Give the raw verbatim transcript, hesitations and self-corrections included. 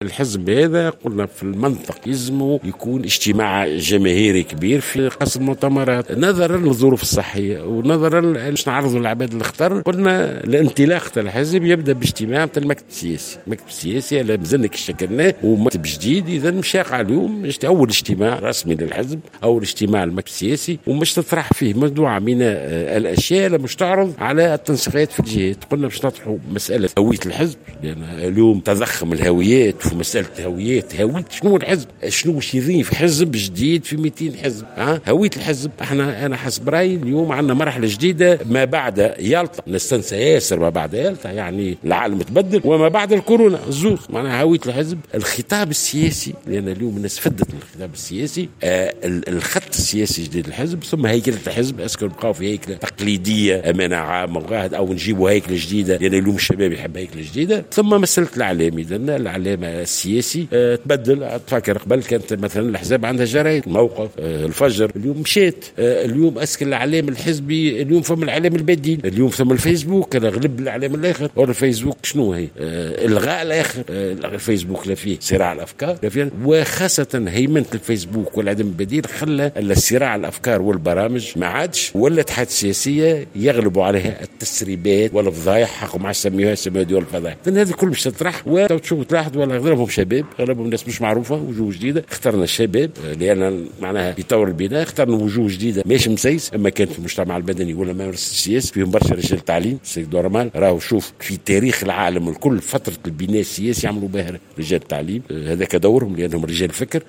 الحزب هذا قلنا في المنطق يلزمه يكون اجتماع جماهيري كبير في قصر المؤتمرات نظرا للظروف الصحيه ونظرا باش نعرضوا العباد الاخطر. قلنا الانطلاق تاع الحزب يبدا باجتماع تاع المكتب السياسي. المكتب السياسي على مازلنا شكلناه ومكتب جديد، اذا مشى اليوم اول اجتماع رسمي للحزب، اول اجتماع المكتب السياسي، ومش تطرح فيه مجموعه من الاشياء اللي مش تعرض على التنسيقيات في الجهات. قلنا باش نطرحوا مساله هويه الحزب، لان اليوم تضخم الهويات في مساله هويات هويه شنو الحزب، شنو باش يضيف حزب جديد في مئتين حزب. ها هويه الحزب احنا انا حسب رايي اليوم عندنا مرحله جديده ما بعد يالطا، نستنسى ياسر ما بعد يالطا، يعني العالم تبدل، وما بعد الكورونا الزوز معناها هويه الحزب. الخطاب السياسي، لان اليوم الناس فدت من الخطاب السياسي، آه الخط السياسي جديد الحزب، ثم هيكله الحزب. اسكن نبقاو في هيكله تقليديه امانه عامه وقاعد، او نجيبوا هيكله جديده، لان اليوم الشباب يحب هيكله جديده. ثم مساله الاعلام، اذا الاعلام السياسي آه تبدل. تفكر قبل كانت مثلا الاحزاب عندها جرايد، موقف، آه الفجر، اليوم مشيت. آه اليوم اسكن الاعلام الحزبي، اليوم ثم الاعلام البديل، اليوم ثم الفيسبوك. انا غلب الاعلام الاخر، او الفيسبوك شنو هي؟ آه الغاء الاخر. آه الفيسبوك لا فيه صراع الافكار لا فيه، وخاصه هيمنه الفيسبوك والعدم البديل خلى الصراع الافكار والبرامج ما عادش، ولا الاتحاد السياسيه يغلبوا عليها التسريبات والفضايح، حقوا مع سميوها سميوها ديال الفضايح. هذه كل مش تطرح، وتشوف تلاحظ ولا اغلبهم شباب، اغلبهم ناس مش معروفه، وجوه جديده. اخترنا الشباب لان معناها يطور البناء، اخترنا وجوه جديده ماشي مسيس، اما كان في المجتمع المدني ولا ممارسه السياسه، فيهم برشا رجال التعليم. السيد دورمال راهو شوف في تاريخ العالم الكل فتره البناء السياسي عملوا بها رجال التعليم، هذاك دورهم لانهم رجال فكر.